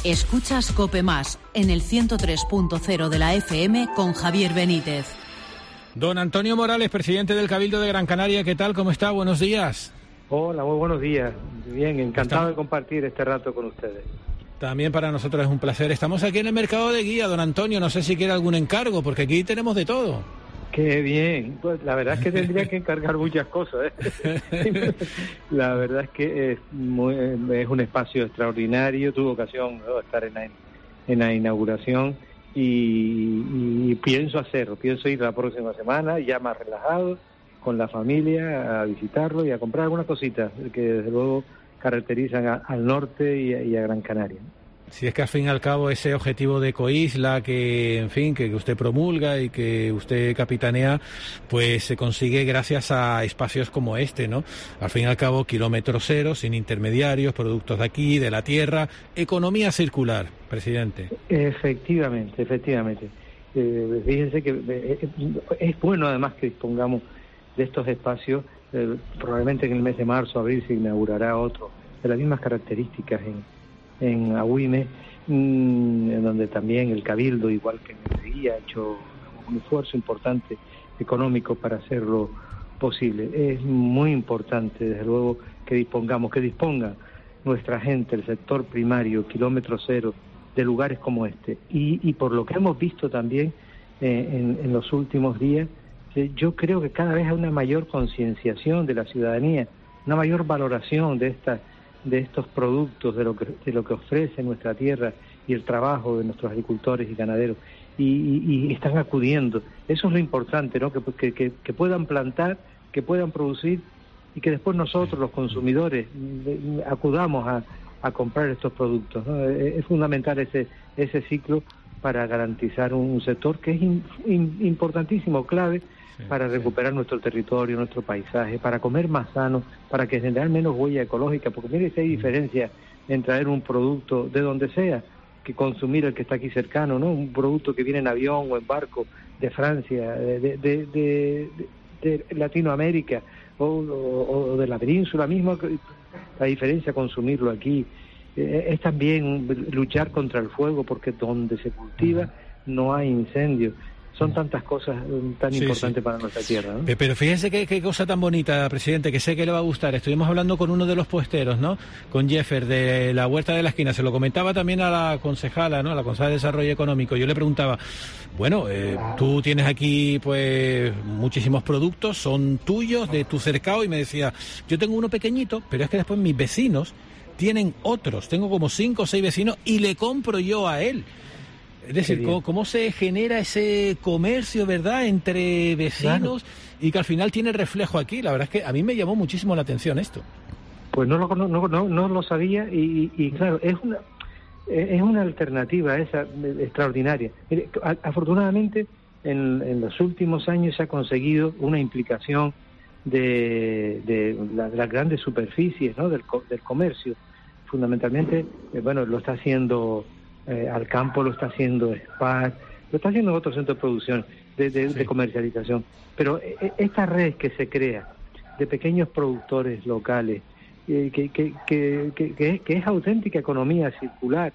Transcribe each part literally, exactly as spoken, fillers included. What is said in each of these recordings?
Escuchas COPE Más en el ciento tres punto cero de la F M con Javier Benítez. Don Antonio Morales, presidente del Cabildo de Gran Canaria, ¿qué tal? ¿Cómo está? Buenos días. Hola, muy buenos días. Bien, encantado ¿Está? de compartir este rato con ustedes. También para nosotros es un placer. Estamos aquí en el mercado de Guía, don Antonio. No sé si quiere algún encargo, porque aquí tenemos de todo. Qué bien. Pues la verdad es que tendría que encargar muchas cosas, ¿eh? La verdad es que es, muy, es un espacio extraordinario. Tuve ocasión de estar en la, en la inauguración y, y pienso hacerlo. Pienso ir la próxima semana, ya más relajado, con la familia, a visitarlo y a comprar algunas cositas que desde luego caracterizan a, al norte y a, y a Gran Canaria. Si es que al fin y al cabo ese objetivo de Ecoisla que, en fin, que usted promulga y que usted capitanea, pues se consigue gracias a espacios como este, ¿no? Al fin y al cabo, kilómetro cero, sin intermediarios, productos de aquí, de la tierra, economía circular, presidente. Efectivamente, efectivamente. Eh, fíjense que eh, es bueno además que dispongamos de estos espacios. Eh, probablemente en el mes de marzo, abril se inaugurará otro de las mismas características en en Agüime, mmm, en donde también el Cabildo, igual que en el Guía, ha hecho un esfuerzo importante económico para hacerlo posible. Es muy importante, desde luego, que dispongamos, que disponga nuestra gente, el sector primario, kilómetro cero, de lugares como este. Y, y por lo que hemos visto también eh, en, en los últimos días, eh, yo creo que cada vez hay una mayor concienciación de la ciudadanía, una mayor valoración de esta de estos productos, de lo que de lo que ofrece nuestra tierra y el trabajo de nuestros agricultores y ganaderos, y, y, y están acudiendo. Eso es lo importante, ¿no? Que, que, que puedan plantar, que puedan producir y que después nosotros, los consumidores, acudamos a, a comprar estos productos, ¿no? Es fundamental ese ese ciclo para garantizar un sector que es in, in, importantísimo, clave, para recuperar nuestro territorio, nuestro paisaje, para comer más sano, para que generar menos huella ecológica, porque mire si hay diferencia en traer un producto de donde sea que consumir el que está aquí cercano, ¿no? Un producto que viene en avión o en barco de Francia, de, de, de, de, de Latinoamérica o, o, o de la península misma, la diferencia consumirlo aquí. Eh, es también luchar contra el fuego, porque donde se cultiva no hay incendio. Son tantas cosas tan sí, importantes sí. para nuestra tierra, ¿no? Pero fíjese qué, qué cosa tan bonita, presidente, que sé que le va a gustar. Estuvimos hablando con uno de los puesteros, ¿no? Con Jeffer, de la Huerta de la Esquina. Se lo comentaba también a la concejala, ¿no? A la concejala de Desarrollo Económico. Yo le preguntaba, bueno, eh, tú tienes aquí, pues, muchísimos productos, son tuyos, de tu cercado, y me decía, yo tengo uno pequeñito, pero es que después mis vecinos tienen otros. Tengo como cinco o seis vecinos y le compro yo a él. Es decir, ¿cómo, ¿cómo se genera ese comercio, verdad, entre vecinos? Claro. Y que al final tiene reflejo aquí? La verdad es que a mí me llamó muchísimo la atención esto. Pues no lo, no, no, no, no lo sabía y, y, y claro, es una es una alternativa esa extraordinaria. Mire, afortunadamente, en, en los últimos años se ha conseguido una implicación de, de, la, de las grandes superficies, ¿no? del, del comercio. Fundamentalmente, eh, bueno, lo está haciendo... Eh, al campo, lo está haciendo Spar, lo está haciendo otros centros de producción, de, de, sí. de comercialización. Pero eh, esta red que se crea de pequeños productores locales, eh, que, que, que, que, que, es, que es auténtica economía circular,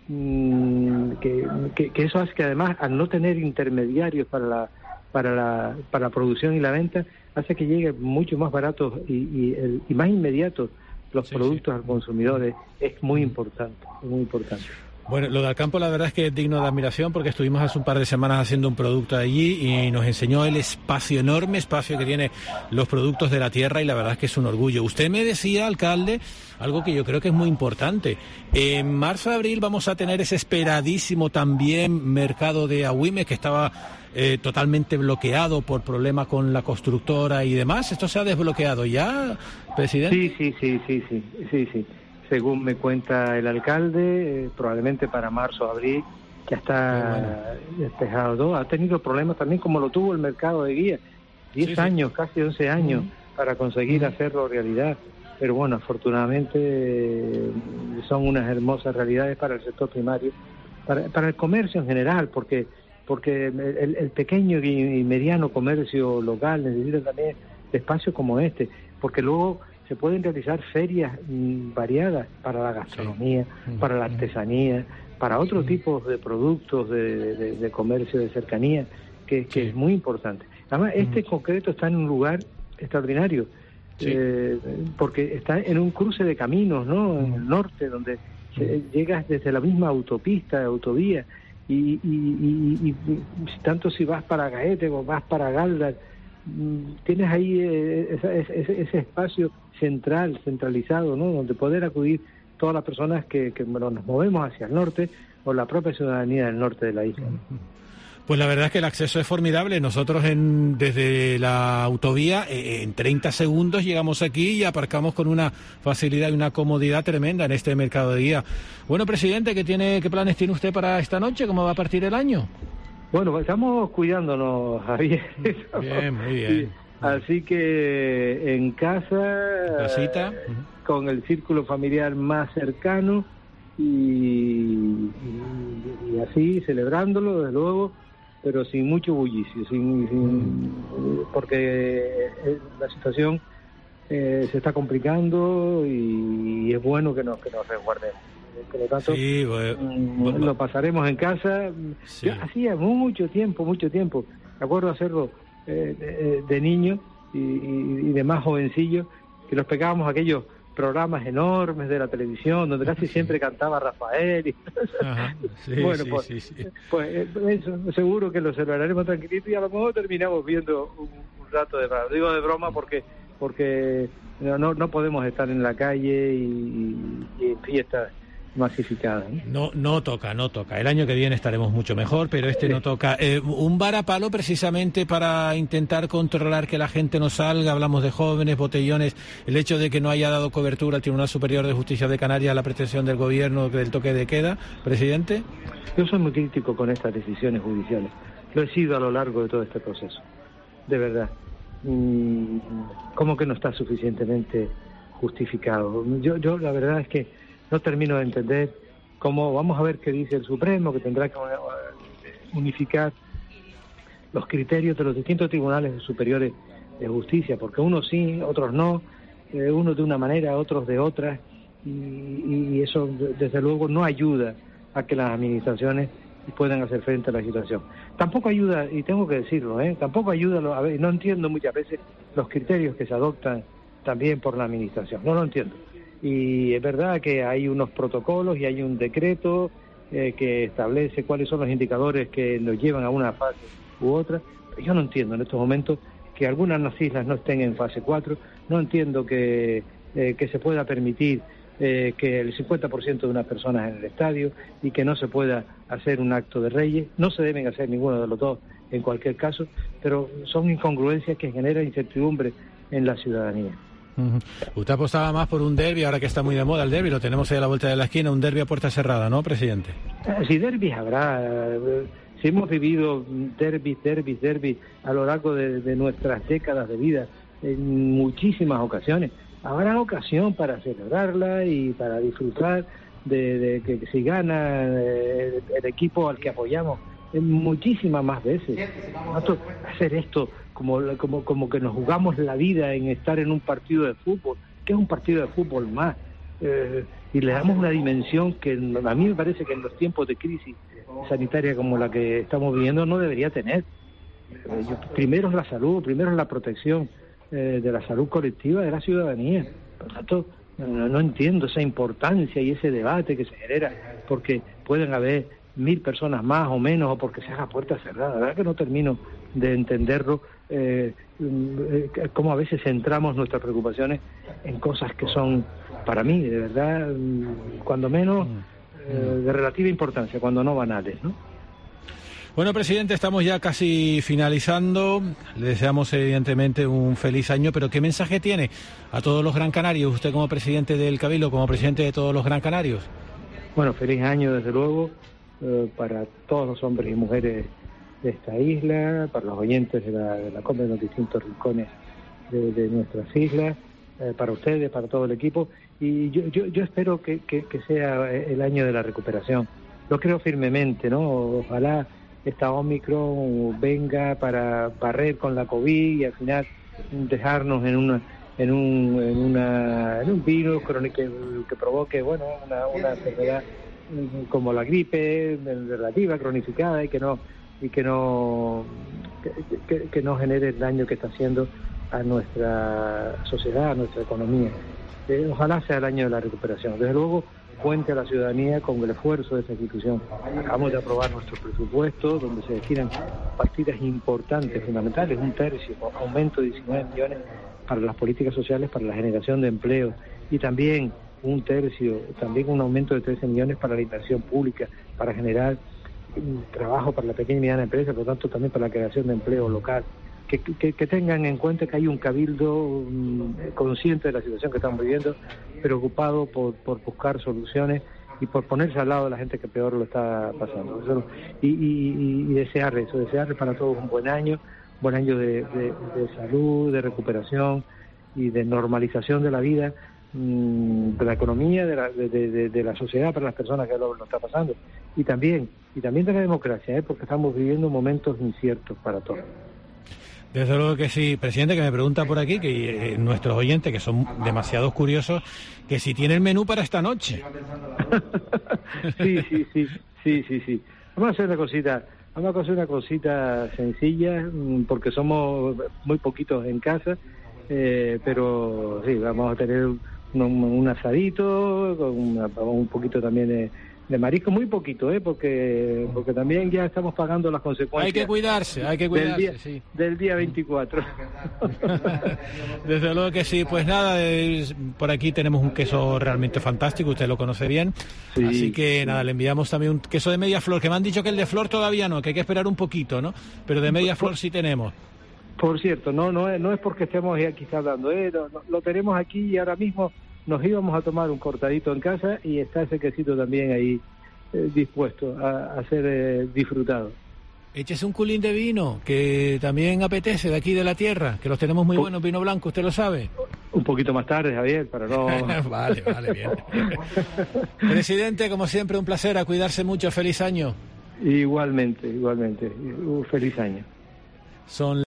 mmm, que, que, que eso hace que además, al no tener intermediarios para la, para la, para la producción y la venta, hace que llegue mucho más baratos y, y, el, y más inmediatos los sí, productos sí. al consumidor. Es, es muy importante, es muy importante. Bueno, lo del campo la verdad es que es digno de admiración, porque estuvimos hace un par de semanas haciendo un producto allí y nos enseñó el espacio, enorme espacio que tiene los productos de la tierra, y la verdad es que es un orgullo. Usted me decía, alcalde, algo que yo creo que es muy importante. En marzo, abril vamos a tener ese esperadísimo también mercado de Agüime, que estaba eh, totalmente bloqueado por problemas con la constructora y demás. ¿Esto se ha desbloqueado ya, presidente? Sí, sí, sí, sí, sí, sí, sí. Según me cuenta el alcalde, eh, probablemente para marzo o abril ya está bueno. despejado todo. Ha tenido problemas también, como lo tuvo el mercado de Guía, diez sí, años, sí. casi once años, uh-huh. para conseguir uh-huh. hacerlo realidad. Pero bueno, afortunadamente eh, son unas hermosas realidades para el sector primario, para, para el comercio en general, porque porque el, el pequeño y mediano comercio local necesita también espacios como este, porque luego se pueden realizar ferias mmm, variadas para la gastronomía, sí. para la artesanía, para otros tipos de productos de, de, de comercio de cercanía, que, que sí. es muy importante. Además, este en concreto está en un lugar extraordinario, sí. eh, porque está en un cruce de caminos, ¿no? En el norte, donde se, llegas desde la misma autopista, autovía, y, y, y, y, y tanto si vas para Gaete o vas para Galdar, tienes ahí eh, ese, ese, ese espacio central, centralizado, ¿no? Donde poder acudir todas las personas que, que bueno, nos movemos hacia el norte o la propia ciudadanía del norte de la isla, ¿no? Pues la verdad es que el acceso es formidable. Nosotros en, desde la autovía eh, en treinta segundos llegamos aquí y aparcamos con una facilidad y una comodidad tremenda en este mercado de día. Bueno, presidente, ¿qué tiene, qué planes tiene usted para esta noche? ¿Cómo va a partir el año? Bueno, pues estamos cuidándonos, Javier. Bien, muy bien. Así que en casa, casita, eh, con el círculo familiar más cercano y, y, y así celebrándolo, desde luego, pero sin mucho bullicio, sin, sin porque la situación eh, se está complicando y, y es bueno que nos que nos resguardemos. Por lo tanto, sí, bueno, bueno, lo pasaremos en casa. Sí. Yo hacía mucho tiempo, mucho tiempo, me acuerdo hacerlo eh, de, de niño y, y, y de más jovencillo, que nos pegábamos aquellos programas enormes de la televisión donde casi sí. siempre cantaba Rafael y... Ajá, sí, bueno, sí, pues, sí, sí. pues eso, seguro que lo celebraremos tranquilito y a lo mejor terminamos viendo un, un rato de broma. Digo de broma porque porque no, no, no podemos estar en la calle y, y en fiestas masificada, ¿eh? No, no toca, no toca. El año que viene estaremos mucho mejor, pero este sí. no toca. Eh, un varapalo precisamente para intentar controlar que la gente no salga. Hablamos de jóvenes, botellones. El hecho de que no haya dado cobertura al Tribunal Superior de Justicia de Canarias a la pretensión del gobierno del toque de queda, presidente. Yo soy muy crítico con estas decisiones judiciales. Lo he sido a lo largo de todo este proceso. De verdad. ¿Cómo que no está suficientemente justificado? Yo, yo la verdad es que no termino de entender cómo, vamos a ver qué dice el Supremo, que tendrá que unificar los criterios de los distintos tribunales superiores de justicia, porque unos sí, otros no, eh, unos de una manera, otros de otra, y, y eso desde luego no ayuda a que las administraciones puedan hacer frente a la situación. Tampoco ayuda, y tengo que decirlo, ¿eh? tampoco ayuda, a ver, no entiendo muchas veces los criterios que se adoptan también por la administración, no lo entiendo. Y es verdad que hay unos protocolos y hay un decreto eh, que establece cuáles son los indicadores que nos llevan a una fase u otra. Pero yo no entiendo en estos momentos que algunas de las islas no estén en fase cuatro, no entiendo que, eh, que se pueda permitir eh, que el cincuenta por ciento de unas personas en el estadio y que no se pueda hacer un acto de reyes. No se deben hacer ninguno de los dos en cualquier caso, pero son incongruencias que generan incertidumbre en la ciudadanía. Uh-huh. Usted apostaba más por un derbi, ahora que está muy de moda el derbi, lo tenemos ahí a la vuelta de la esquina, un derbi a puerta cerrada, ¿no, presidente? Sí, derbis habrá. Si hemos vivido derbis, derbis, derbis a lo largo de, de nuestras décadas de vida, en muchísimas ocasiones, habrá ocasión para celebrarla y para disfrutar de, de que, que si gana el, el equipo al que apoyamos muchísimas más veces. Nosotros hacer esto como, como, como que nos jugamos la vida en estar en un partido de fútbol, que es un partido de fútbol más, eh, y le damos una dimensión que a mí me parece que en los tiempos de crisis sanitaria como la que estamos viviendo no debería tener. Eh, yo, primero es la salud, primero es la protección eh, de la salud colectiva de la ciudadanía. Por lo tanto, no, no entiendo esa importancia y ese debate que se genera porque pueden haber mil personas más o menos o porque se haga puerta cerrada. La verdad que no termino de entenderlo, eh, eh, cómo a veces centramos nuestras preocupaciones en cosas que son, para mí, de verdad, cuando menos, eh, de relativa importancia, cuando no banales, ¿no? Bueno, presidente, estamos ya casi finalizando. Le deseamos evidentemente un feliz año, pero ¿qué mensaje tiene a todos los Gran Canarios, usted como presidente del Cabildo, como presidente de todos los Gran Canarios? Bueno, feliz año desde luego eh, para todos los hombres y mujeres de esta isla, para los oyentes de la, de la COPE en los distintos rincones de, de nuestras islas, eh, para ustedes, para todo el equipo, y yo, yo, yo espero que, que, que sea el año de la recuperación. Lo creo firmemente, ¿no? Ojalá esta Omicron venga para barrer con la COVID y al final dejarnos en una en un en una en un virus que, que provoque bueno una, una enfermedad como la gripe relativa, cronificada y que no y que no que, que, que no genere el daño que está haciendo a nuestra sociedad, a nuestra economía. Eh, ojalá sea el año de la recuperación. Desde luego cuente a la ciudadanía con el esfuerzo de esta institución. Acabamos de aprobar nuestro presupuesto, donde se destinan partidas importantes, fundamentales, un tercio, aumento de diecinueve millones para las políticas sociales, para la generación de empleo, y también un tercio, también un aumento de trece millones para la inversión pública, para generar um, trabajo para la pequeña y mediana empresa, por lo tanto también para la creación de empleo local. Que, que, que tengan en cuenta que hay un cabildo um, consciente de la situación que estamos viviendo, preocupado por, por buscar soluciones y por ponerse al lado de la gente que peor lo está pasando. Eso, y, y, y desear eso, desearle para todos un buen año, buen año de, de, de salud, de recuperación y de normalización de la vida, um, de la economía, de la, de, de, de la sociedad para las personas que lo, lo está pasando. Y también, y también de la democracia, ¿eh? Porque estamos viviendo momentos inciertos para todos. Desde luego que sí, presidente, que me pregunta por aquí, que eh, nuestros oyentes, que son demasiados curiosos, que si tiene el menú para esta noche. sí, sí, sí, sí, sí, sí. Vamos a hacer una cosita, vamos a hacer una cosita sencilla, porque somos muy poquitos en casa, eh, pero sí, vamos a tener un, un asadito, con una, un poquito también de... de marisco, muy poquito, ¿eh? porque porque también ya estamos pagando las consecuencias. Hay que cuidarse, hay que cuidarse, del día, sí. Del día veinticuatro. Desde luego que sí. Pues nada, es, por aquí tenemos un queso realmente fantástico, usted lo conoce bien. Sí, así que sí. Nada, le enviamos también un queso de media flor, que me han dicho que el de flor todavía no, que hay que esperar un poquito, ¿no? Pero de media flor sí tenemos. Por cierto, no no es, no es porque estemos aquí hablando, ¿eh? lo, lo tenemos aquí y ahora mismo nos íbamos a tomar un cortadito en casa y está ese quesito también ahí eh, dispuesto a, a ser eh, disfrutado. Échese un culín de vino, que también apetece, de aquí de la tierra, que los tenemos muy buenos, vino blanco, usted lo sabe. Un poquito más tarde, Javier, para no... Vale, vale, bien. Presidente, como siempre, un placer, a cuidarse mucho, feliz año. Igualmente, igualmente, un feliz año. Son